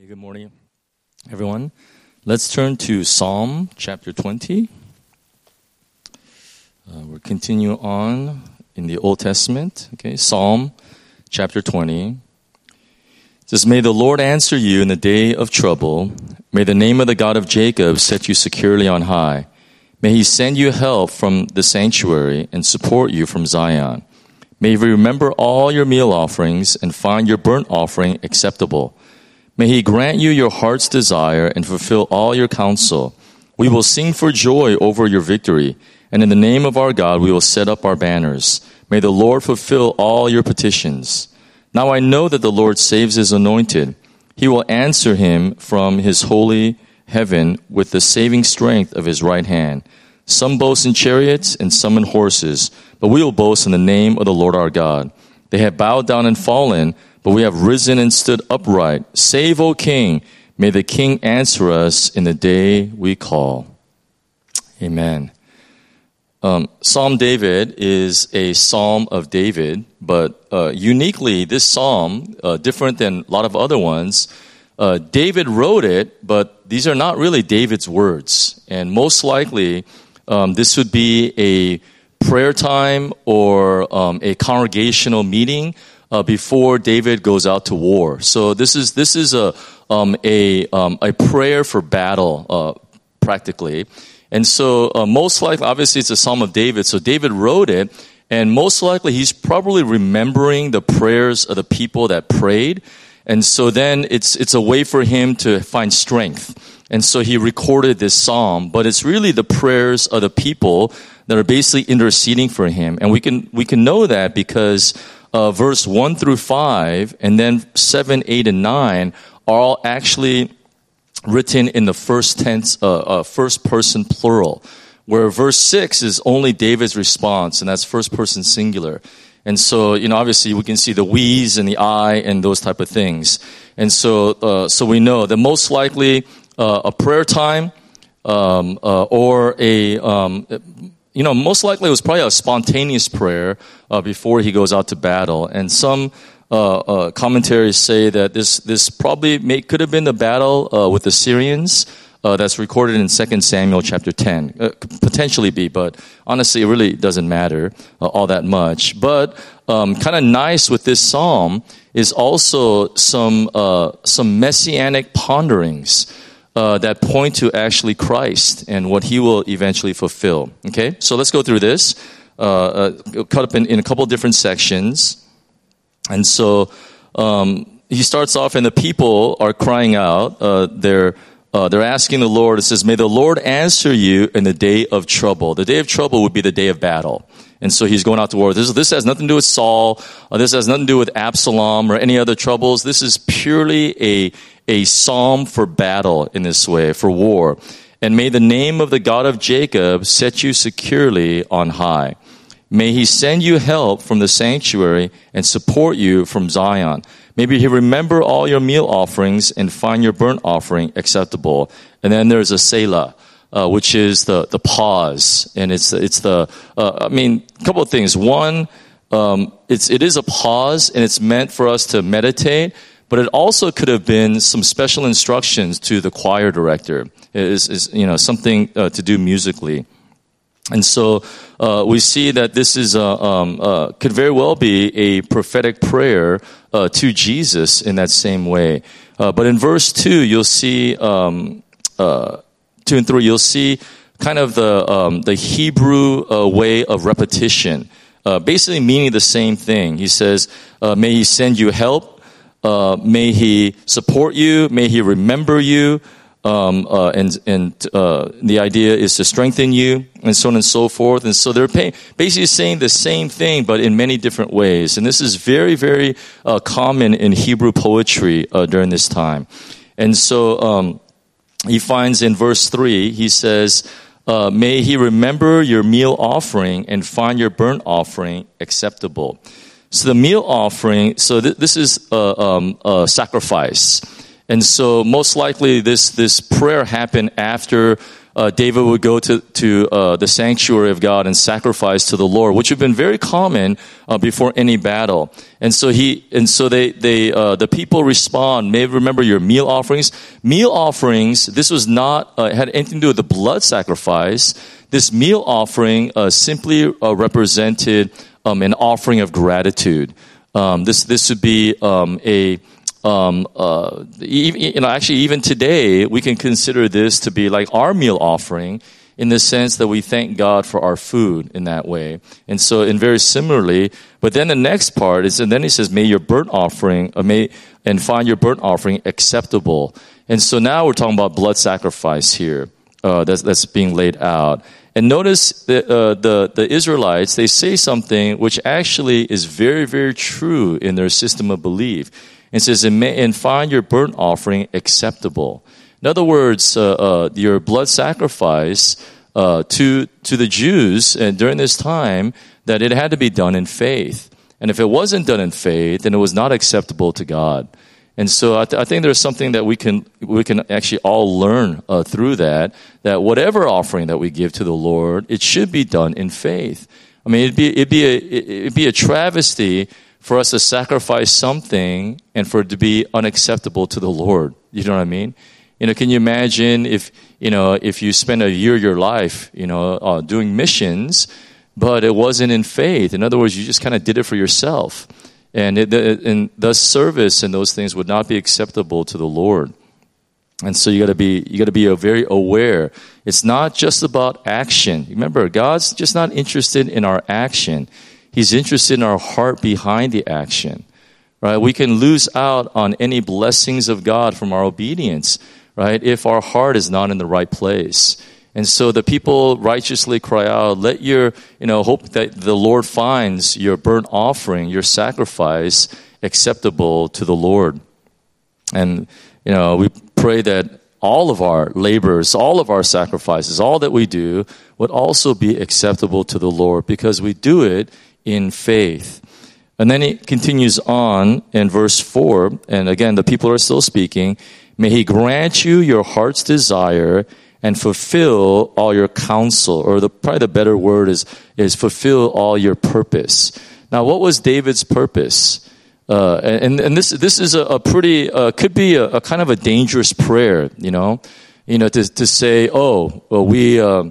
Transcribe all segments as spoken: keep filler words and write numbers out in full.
Hey, good morning, everyone. Let's turn to Psalm chapter twenty. Uh, we're continuing on in the Old Testament. Okay, Psalm chapter twenty. It says, "May the Lord answer you in the day of trouble. May the name of the God of Jacob set you securely on high. May he send you help from the sanctuary and support you from Zion. May he remember all your meal offerings and find your burnt offering acceptable. May he grant you your heart's desire and fulfill all your counsel. We will sing for joy over your victory, and in the name of our God we will set up our banners. May the Lord fulfill all your petitions. Now I know that the Lord saves his anointed. He will answer him from his holy heaven with the saving strength of his right hand. Some boast in chariots and some in horses, but we will boast in the name of the Lord our God. They have bowed down and fallen, but we have risen and stood upright. Save, O King. May the King answer us in the day we call." Amen. Um, Psalm David is a psalm of David, but uh, uniquely, this psalm, uh, different than a lot of other ones, uh, David wrote it, but these are not really David's words. And most likely, um, this would be a prayer time or um, a congregational meeting Uh, before David goes out to war. So this is this is a um, a um, a prayer for battle, uh, practically. And so uh, most likely, obviously, it's a Psalm of David. So David wrote it, and most likely he's probably remembering the prayers of the people that prayed. And so then it's it's a way for him to find strength. And so he recorded this psalm, but it's really the prayers of the people that are basically interceding for him. And we can we can know that because Uh, verse one through five, and then seven, eight, and nine are all actually written in the first tense, uh, uh, first person plural, where verse six is only David's response, and that's first person singular. And so, you know, obviously we can see the we's and the I and those type of things. And so, uh, so we know that most likely uh, a prayer time um, uh, or a um, You know, most likely it was probably a spontaneous prayer uh, before he goes out to battle. And some uh, uh, commentaries say that this this probably may, could have been the battle uh, with the Syrians uh, that's recorded in Second Samuel chapter ten. Uh, could potentially be, but honestly, it really doesn't matter uh, all that much. But um, kind of nice with this psalm is also some uh, some messianic ponderings Uh, that point to actually Christ and what he will eventually fulfill. Okay, so let's go through this, uh, uh, cut up in, in a couple different sections. And so um, he starts off, and the people are crying out. Uh, they're uh, they're asking the Lord. It says, "May the Lord answer you in the day of trouble." The day of trouble would be the day of battle. And so he's going out to war. This, this has nothing to do with Saul. Uh, this has nothing to do with Absalom or any other troubles. This is purely a a psalm for battle in this way, for war. "And may the name of the God of Jacob set you securely on high. May he send you help from the sanctuary and support you from Zion. Maybe he remember all your meal offerings and find your burnt offering acceptable." And then there's a Selah, uh, which is the, the pause. And it's, it's the, uh, I mean, a couple of things. One, um, it's, it is a pause, and it's meant for us to meditate. But it also could have been some special instructions to the choir director. It is, is you know, something uh, to do musically. And so uh, we see that this is a, um, uh, could very well be a prophetic prayer uh, to Jesus in that same way. Uh, but in verse two, you'll see um, uh, two and three. You'll see kind of the um, the Hebrew uh, way of repetition, uh, basically meaning the same thing. He says, uh, "May he send you help. Uh, may he support you. May he remember you." Um, uh, and and uh, the idea is to strengthen you, and so on and so forth. And so they're pay- basically saying the same thing, but in many different ways. And this is very, very uh, common in Hebrew poetry uh, during this time. And so um, he finds in verse three, he says, uh, "May he remember your meal offering and find your burnt offering acceptable." So the meal offering, so th- this is a, um, a sacrifice. And so most likely this, this prayer happened after uh, David would go to, to uh, the sanctuary of God and sacrifice to the Lord, which had been very common uh, before any battle. And so he, and so they, they, uh, the people respond. Maybe remember your meal offerings. Meal offerings, this was not, uh, had anything to do with the blood sacrifice. This meal offering uh, simply uh, represented um, an offering of gratitude. Um, this, this would be um, a, Um, uh, even, you know, actually, even today, we can consider this to be like our meal offering in the sense that we thank God for our food in that way. And so, and very similarly, but then the next part is, and then he says, may your burnt offering, uh, may, and find your burnt offering acceptable. And so now we're talking about blood sacrifice here, uh, that's, that's being laid out. And notice that, uh, the, the Israelites, they say something which actually is very, very true in their system of belief. It says, and, may, and find your burnt offering acceptable. In other words, uh, uh, your blood sacrifice uh, to to the Jews uh, during this time, that it had to be done in faith. And if it wasn't done in faith, then it was not acceptable to God. And so I, th- I think there's something that we can we can actually all learn uh, through that, that whatever offering that we give to the Lord, it should be done in faith. I mean, it'd be it'd be a it'd be a travesty for us to sacrifice something and for it to be unacceptable to the Lord. You know what I mean? You know, can you imagine if, you know, if you spend a year of your life, you know, uh, doing missions, but it wasn't in faith. In other words, you just kind of did it for yourself. And, it, and thus service and those things would not be acceptable to the Lord. And so you got to be, you got to be very aware. It's not just about action. Remember, God's just not interested in our action. He's interested in our heart behind the action, right? We can lose out on any blessings of God from our obedience, right? If our heart is not in the right place. And so the people righteously cry out, let your, you know, hope that the Lord finds your burnt offering, your sacrifice acceptable to the Lord. And, you know, we pray that all of our labors, all of our sacrifices, all that we do would also be acceptable to the Lord because we do it in faith. And then he continues on in verse four, and again, the people are still speaking. May he grant you your heart's desire and fulfill all your counsel, or the, probably the better word is, is fulfill all your purpose. Now, what was David's purpose? Uh, and, and this, this is a, a pretty, uh, could be a, a kind of a dangerous prayer, you know, you know, to, to say, oh, well, we, uh,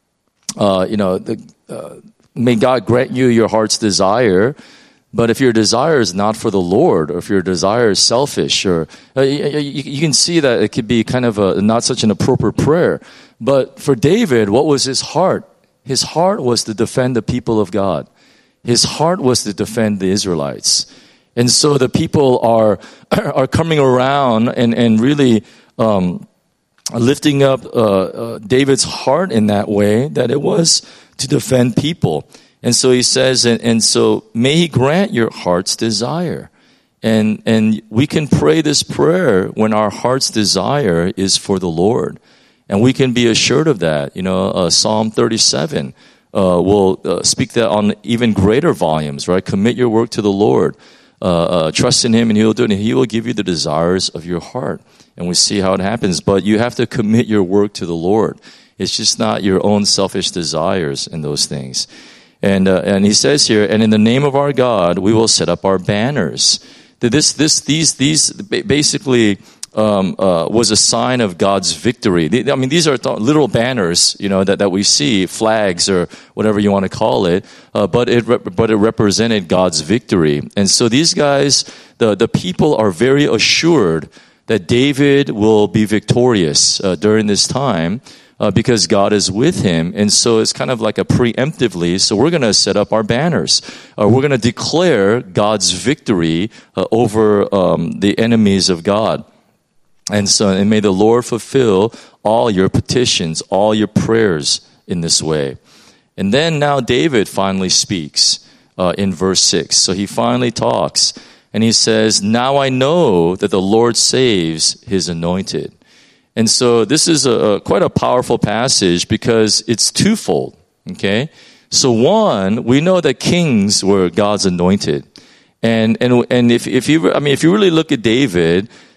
uh, you know, the, uh, may God grant you your heart's desire, but if your desire is not for the Lord, or if your desire is selfish, or uh, you, you can see that it could be kind of a, not such an appropriate prayer. But for David, what was his heart? His heart was to defend the people of God. His heart was to defend the Israelites. And so the people are are coming around and, and really um, lifting up uh, uh, David's heart in that way, that it was to defend people. And so he says, and, and so may he grant your heart's desire. And and we can pray this prayer when our heart's desire is for the Lord. And we can be assured of that. You know, uh, Psalm thirty-seven uh, will uh, speak that on even greater volumes, right? Commit your work to the Lord. Uh, uh, trust in him and he'll do it, and he will give you the desires of your heart. And we see how it happens. But you have to commit your work to the Lord. It's just not your own selfish desires and those things. And uh, and he says here, and in the name of our God, we will set up our banners. This this these these basically um, uh, was a sign of God's victory. I mean, these are th- literal banners, you know, that, that we see, flags or whatever you want to call it. Uh, but it rep- but it represented God's victory. And so these guys, the the people, are very assured that David will be victorious uh, during this time. Uh, because God is with him. And so it's kind of like a preemptively, so we're going to set up our banners. Uh, we're going to declare God's victory uh, over um, the enemies of God. And so, and may the Lord fulfill all your petitions, all your prayers in this way. And then now David finally speaks uh, in verse six. So he finally talks, and he says, now I know that the Lord saves his anointed. And so this is a, a quite a powerful passage because it's twofold, okay? So one, we know that kings were God's anointed. And and and if if you I mean if you really look at David,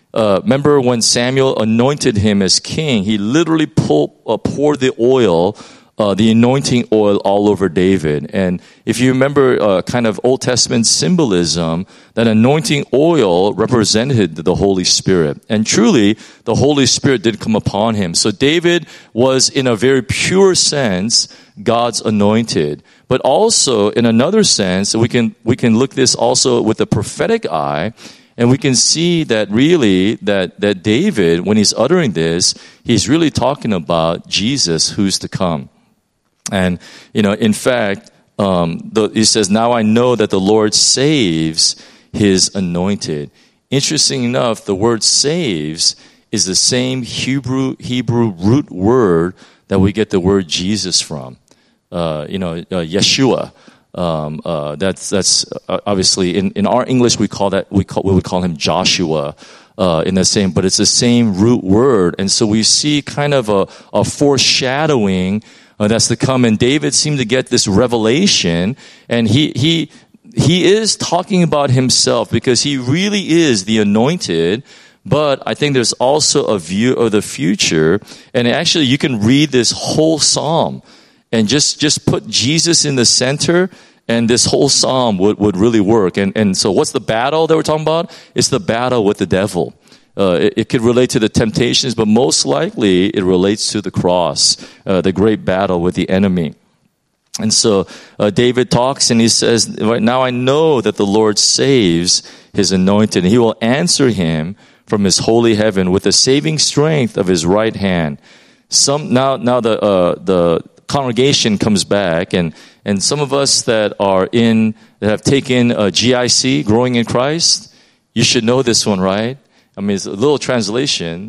Uh, remember when Samuel anointed him as king, he literally pull, uh, poured the oil, uh, the anointing oil all over David. And if you remember uh, kind of Old Testament symbolism, that anointing oil represented the Holy Spirit. And truly, the Holy Spirit did come upon him. So David was, in a very pure sense, God's anointed. But also, in another sense, we can we can look this also with the prophetic eye, and we can see that really that, that David, when he's uttering this, he's really talking about Jesus who's to come. And, you know, in fact, um, the, he says, now I know that the Lord saves his anointed. Interesting enough, the word saves is the same Hebrew Hebrew root word that we get the word Jesus from. Uh, you know, uh, Yeshua. Um, uh, that's that's uh, obviously in, in our English we call that we call we would call him Joshua uh, in the same, but it's the same root word, and so we see kind of a, a foreshadowing uh, that's to come. And David seemed to get this revelation, and he he he is talking about himself because he really is the anointed. But I think there's also a view of the future, and actually you can read this whole psalm. And just, just put Jesus in the center, and this whole psalm would, would really work. And, and so what's the battle that we're talking about? It's the battle with the devil. Uh, it, it could relate to the temptations, but most likely it relates to the cross, uh, the great battle with the enemy. And so uh, David talks and he says, right now I know that the Lord saves his anointed, and he will answer him from his holy heaven with the saving strength of his right hand. Some, now, now the, uh, the, congregation comes back, and, and some of us that are in, that have taken a G I C, Growing in Christ, you should know this one, right? I mean, it's a little translation.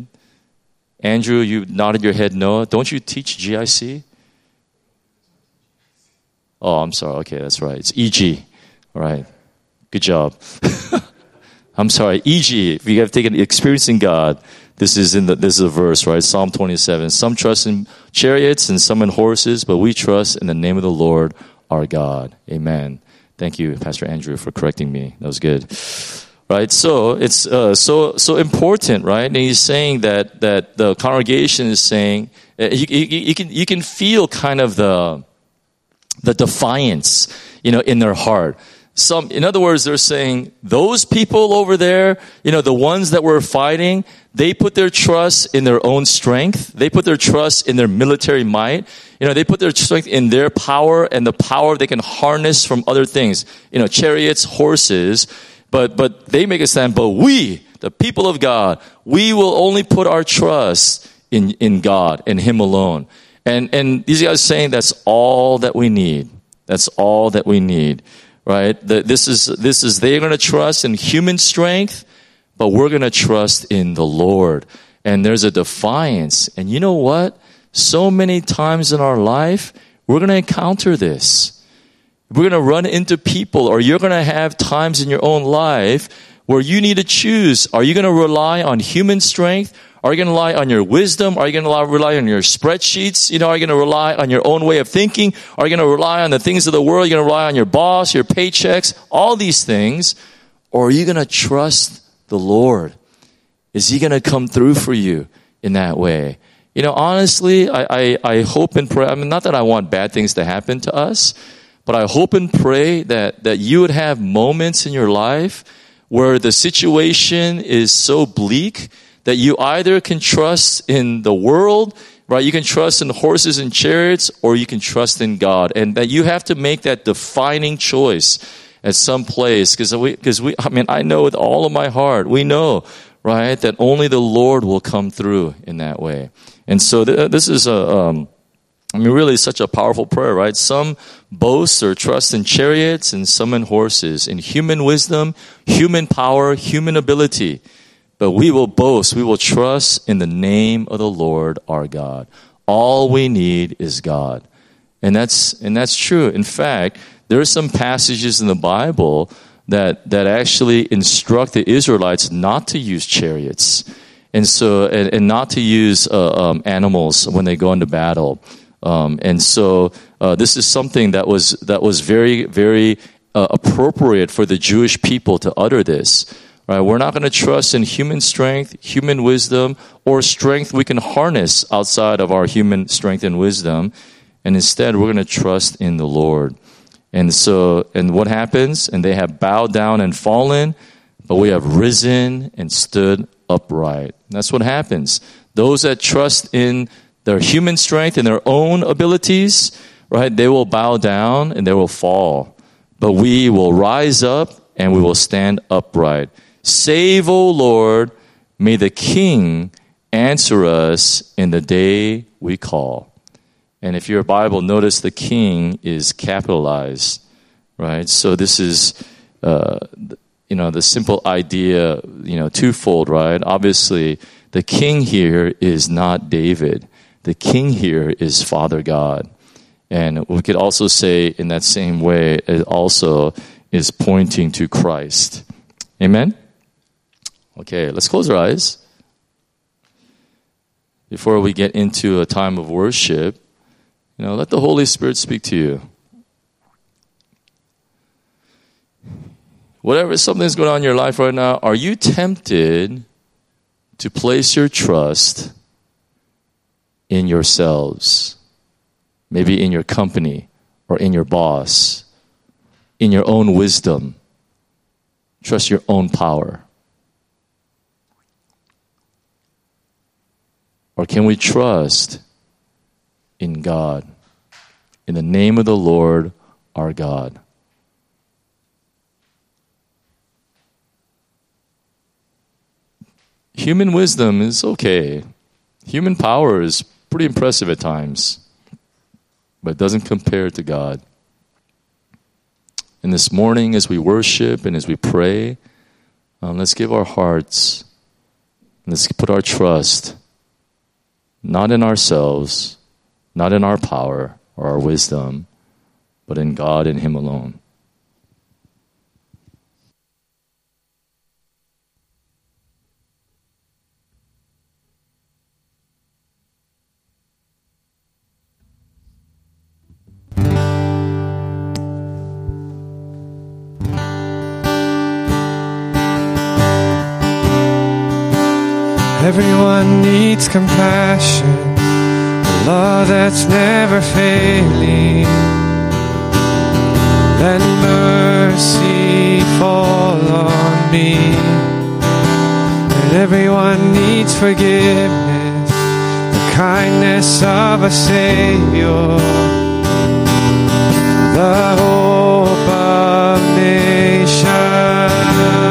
Andrew, you nodded your head no. Don't you teach G I C? Oh, I'm sorry. Okay, that's right. It's E G. All right. Good job. I'm sorry. E G, if you have taken Experiencing God, This is in the, this is a verse, right? Psalm twenty-seven. Some trust in chariots and some in horses, but we trust in the name of the Lord our God. Amen. Thank you, Pastor Andrew, for correcting me. That was good. Right? So it's uh, so so important, right? And he's saying that that the congregation is saying uh, you, you, you can you can feel kind of the the defiance, you know, in their heart. Some, in other words, they're saying those people over there, you know, the ones that were fighting, they put their trust in their own strength. They put their trust in their military might. You know, they put their strength in their power and the power they can harness from other things. You know, chariots, horses. But, but they make a stand. But we, the people of God, we will only put our trust in, in God and Him alone. And, and these guys are saying that's all that we need. That's all that we need. Right? This is, this is, they're going to trust in human strength, but we're going to trust in the Lord. And there's a defiance. And you know what? So many times in our life, we're going to encounter this. We're going to run into people, or you're going to have times in your own life where you need to choose. Are you going to rely on human strength? Are you going to rely on your wisdom? Are you going to rely on your spreadsheets? You know, are you going to rely on your own way of thinking? Are you going to rely on the things of the world? Are you going to rely on your boss, your paychecks, all these things? Or are you going to trust the Lord? Is He going to come through for you in that way? You know, honestly, I, I, I hope and pray, I mean, not that I want bad things to happen to us, but I hope and pray that, that you would have moments in your life where the situation is so bleak that you either can trust in the world, right? You can trust in horses and chariots, or you can trust in God. And that you have to make that defining choice at some place. Because we, because we, I mean, I know with all of my heart, we know, right, that only the Lord will come through in that way. And so th- this is a, um, I mean, really such a powerful prayer, right? Some boast or trust in chariots and some in horses, in human wisdom, human power, human ability. But we will boast, we will trust in the name of the Lord our God. All we need is God. And that's and that's true. In fact, there are some passages in the Bible that that actually instruct the Israelites not to use chariots. And so and, and not to use uh, um, animals when they go into battle. Um, and so uh, this is something that was that was very, very uh, appropriate for the Jewish people to utter this. Right? We're not going to trust in human strength, human wisdom, or strength we can harness outside of our human strength and wisdom. And instead, we're going to trust in the Lord. And so, and what happens? And they have bowed down and fallen, but we have risen and stood upright. That's what happens. Those that trust in their human strength and their own abilities, right, they will bow down and they will fall. But we will rise up and we will stand upright. Save, O Lord, may the King answer us in the day we call. And if you're a Bible, notice the King is capitalized, right? So this is, uh, you know, the simple idea, you know, twofold, right? Obviously, the King here is not David. The King here is Father God. And we could also say in that same way, it also is pointing to Christ. Amen? Okay, let's close our eyes. Before we get into a time of worship, you know, let the Holy Spirit speak to you. Whatever something's going on in your life right now, are you tempted to place your trust in yourselves? Maybe in your company or in your boss, in your own wisdom. Trust your own power. Or can we trust in God, in the name of the Lord our God? Human wisdom is okay. Human power is pretty impressive at times, but it doesn't compare to God. And this morning, as we worship and as we pray, um, let's give our hearts, let's put our trust not in ourselves, not in our power or our wisdom, but in God and Him alone. Everyone needs compassion, a love that's never failing. Let mercy fall on me. And everyone needs forgiveness, the kindness of a Savior, the hope of nations.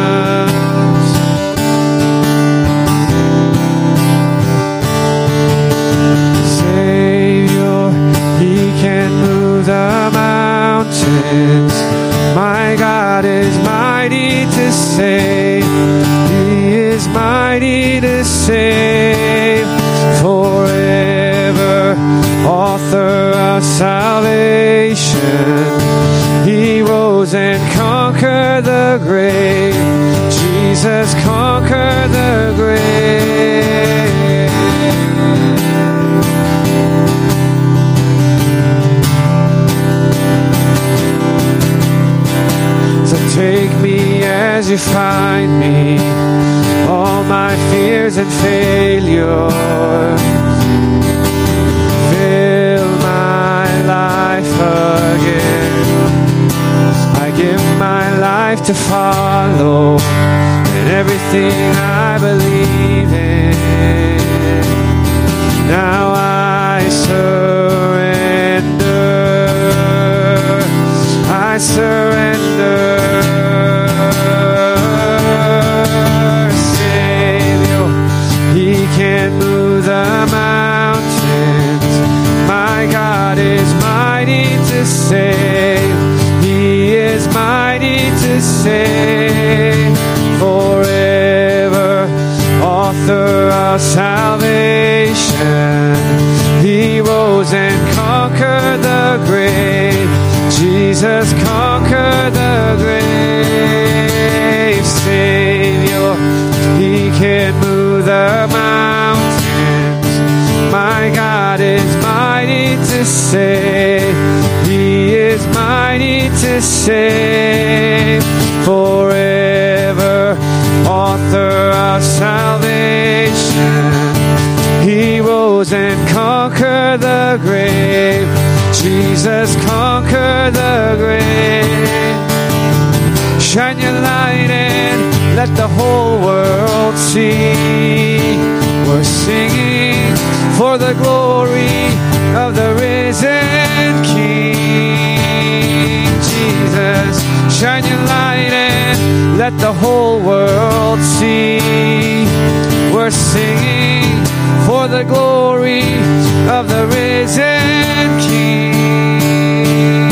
The mountains, my God is mighty to save. He is mighty to save forever. Author of salvation, He rose and conquered the grave. Jesus conquered the grave. Take me as you find me, all my fears and failures. Fill my life again. I give my life to follow, and everything I believe in. Now I surrender. I surrender. Savior, He can move the mountains. My God is mighty to save. He is mighty to save forever. Author of salvation, He rose and conquered the grave. Jesus conquered the grave. Savior, He can move the mountains. My God is mighty to save. He is mighty to save forever. author of salvation. He rose and conquered the grave. Jesus conquered the grave. Shine your light and let the whole world see. We're singing for the glory of the risen King. Jesus, shine your light and let the whole world see. We're singing for the glory of the risen King.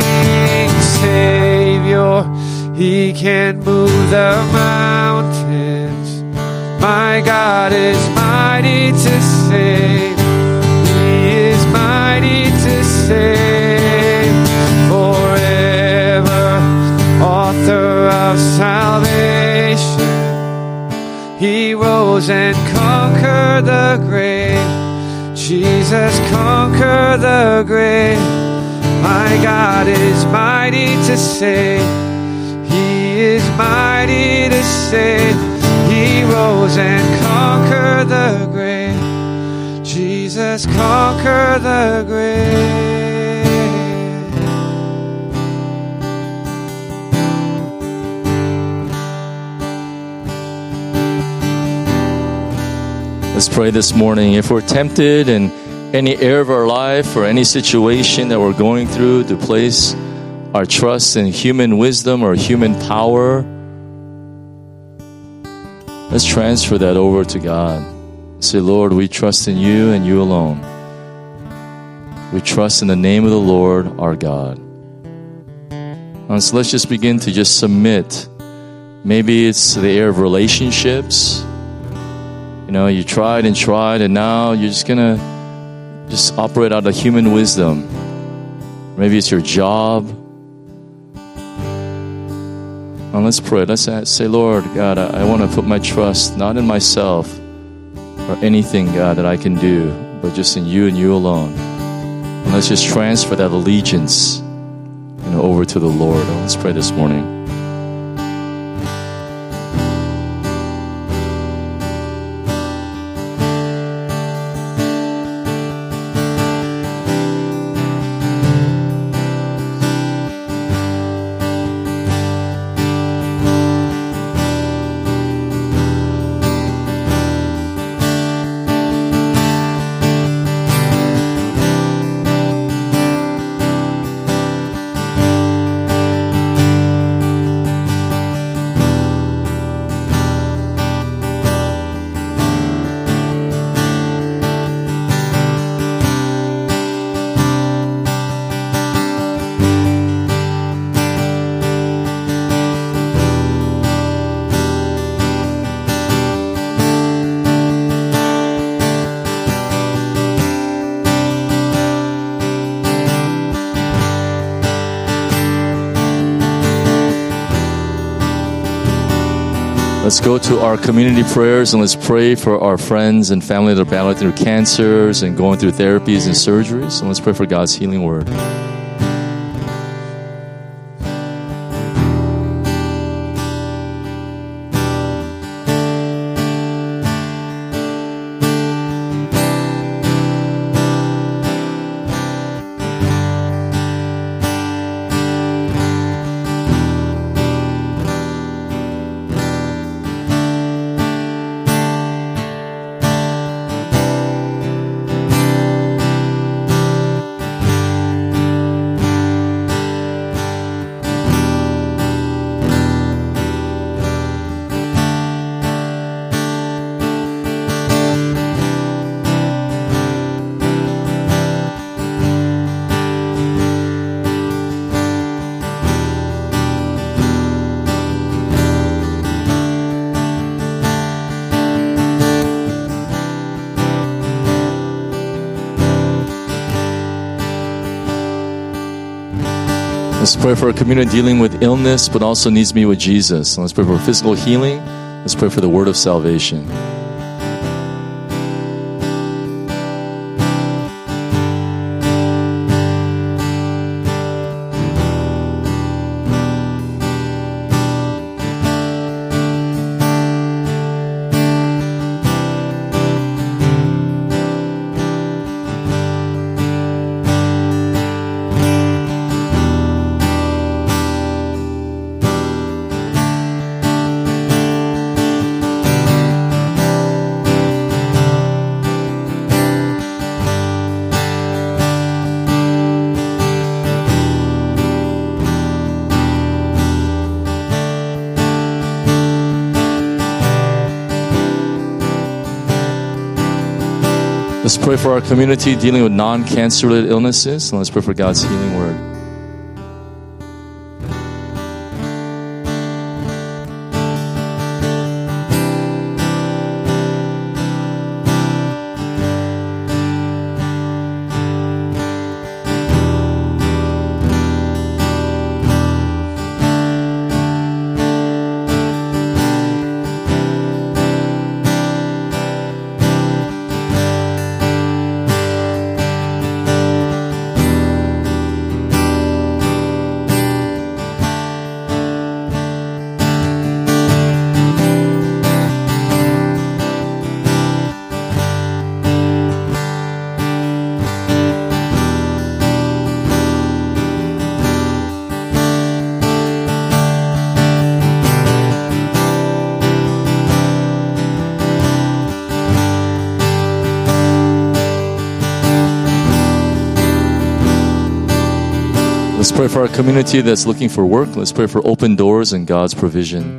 Savior, He can move the mountains. My God is mighty to save. He is mighty to save. Forever, author of salvation. He rose and conquered the grave. Jesus conquered the grave. My God is mighty to save. He is mighty to save. He rose and conquered the grave. Jesus conquered the grave. Let's pray this morning. If we're tempted in any area of our life or any situation that we're going through to place our trust in human wisdom or human power, let's transfer that over to God. Say, Lord, we trust in you and you alone. We trust in the name of the Lord our God. And so let's just begin to just submit. Maybe it's the area of relationships. You know, you tried and tried, and now you're just gonna just operate out of human wisdom. Maybe it's your job. And let's pray. Let's say, Lord, God, I, I want to put my trust not in myself or anything, God, that I can do, but just in you and you alone. And let's just transfer that allegiance, you know, over to the Lord. Let's pray this morning. Let's go to our community prayers and let's pray for our friends and family that are battling through cancers and going through therapies and surgeries. And let's pray for God's healing word. Let's pray for a community dealing with illness, but also needs to be with Jesus. Let's pray for physical healing. Let's pray for the word of salvation. Let's pray for our community dealing with non-cancer related illnesses. And let's pray for God's healing word. Let's pray for our community that's looking for work. Let's pray for open doors and God's provision.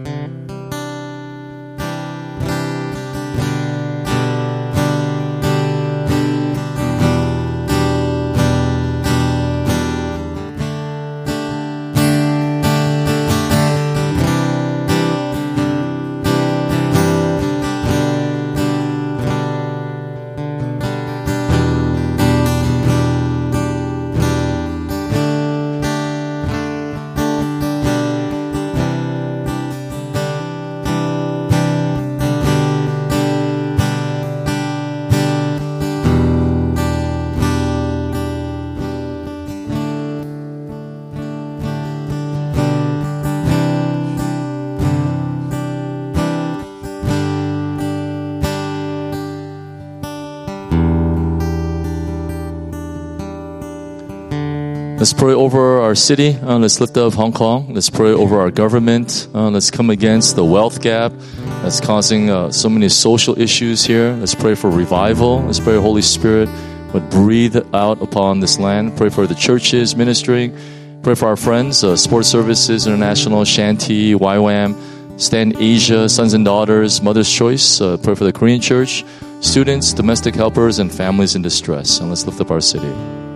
Let's pray over our city. Uh, let's lift up Hong Kong. Let's pray over our government. Uh, let's come against the wealth gap that's causing uh, so many social issues here. Let's pray for revival. Let's pray Holy Spirit would breathe out upon this land. Pray for the churches ministering. Pray for our friends, uh, Sports Services International, Shanty, Y WAM, Stand Asia, Sons and Daughters, Mother's Choice. Uh, pray for the Korean Church, students, domestic helpers, and families in distress. And let's lift up our city.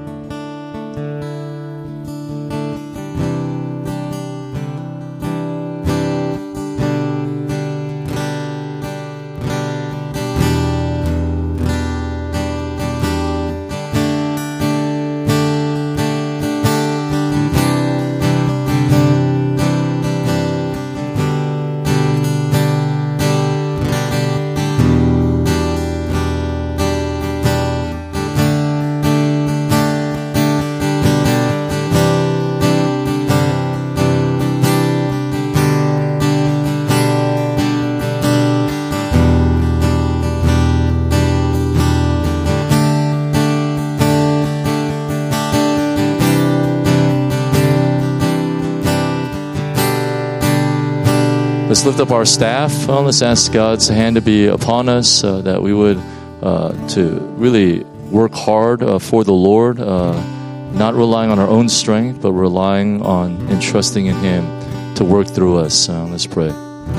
Let's lift up our staff. Well, let's ask God's hand to be upon us, uh, that we would uh, to really work hard uh, for the Lord, uh, not relying on our own strength, but relying on and trusting in Him to work through us. Uh, let's pray.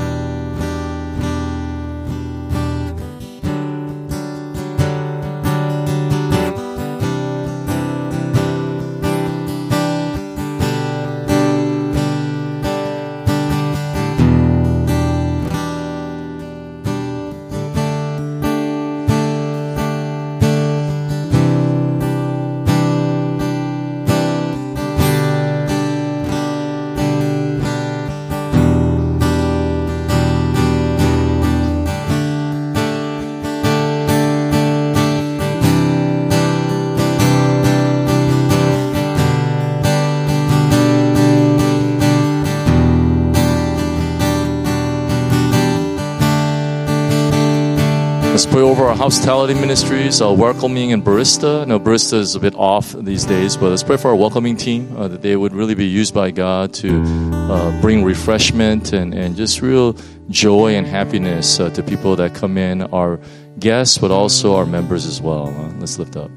Let's pray over our hospitality ministries, uh, welcoming and barista. I know barista is a bit off these days, but let's pray for our welcoming team, uh, that they would really be used by God to uh, bring refreshment and, and just real joy and happiness uh, to people that come in, our guests, but also our members as well. Uh, let's lift up.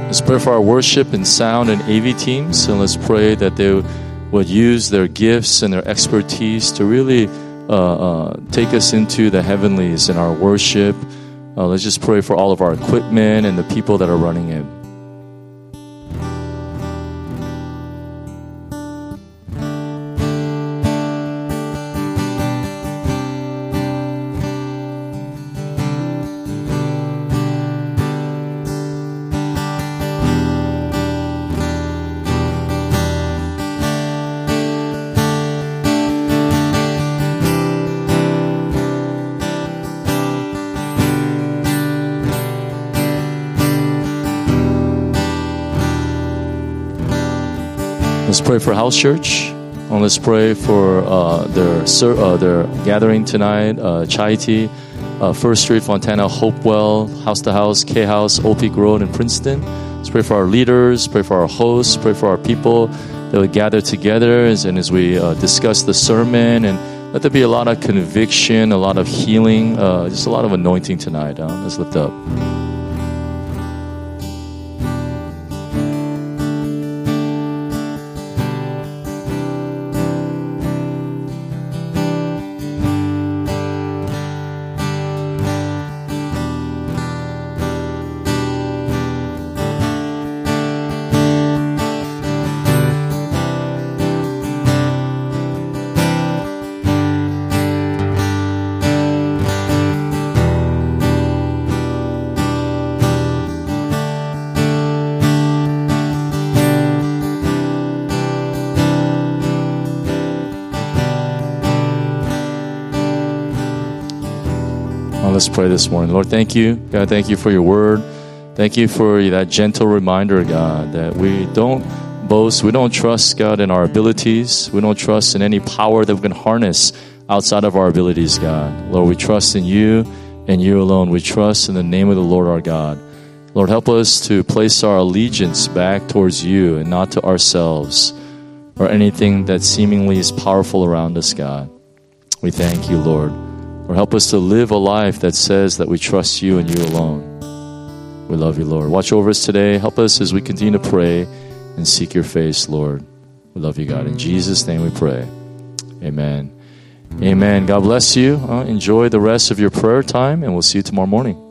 Let's pray for our worship and sound and A V teams, and let's pray that they would use their gifts and their expertise to really uh, uh, take us into the heavenlies in our worship. Uh, let's just pray for all of our equipment and the people that are running it. Let's pray for House Church. And let's pray for uh, their uh, their gathering tonight. Uh, Chai Tea, uh, First Street, Fontana, Hopewell, House to House, K House, Old Peak Road in Princeton. Let's pray for our leaders, pray for our hosts, pray for our people that would gather together as, and as we uh, discuss the sermon. And let there be a lot of conviction, a lot of healing, uh, just a lot of anointing tonight. Uh, let's lift up. Let's pray this morning. Lord, thank you. God, thank you for your word. Thank you for that gentle reminder, God, that we don't boast. We don't trust, God, in our abilities. We don't trust in any power that we can harness outside of our abilities, God. Lord, we trust in you and you alone. We trust in the name of the Lord our God. Lord, help us to place our allegiance back towards you and not to ourselves or anything that seemingly is powerful around us, God. We thank you, Lord. Or help us to live a life that says that we trust you and you alone. We love you, Lord. Watch over us today. Help us as we continue to pray and seek your face, Lord. We love you, God. In Jesus' name we pray. Amen. Amen. God bless you. Uh, enjoy the rest of your prayer time, and we'll see you tomorrow morning.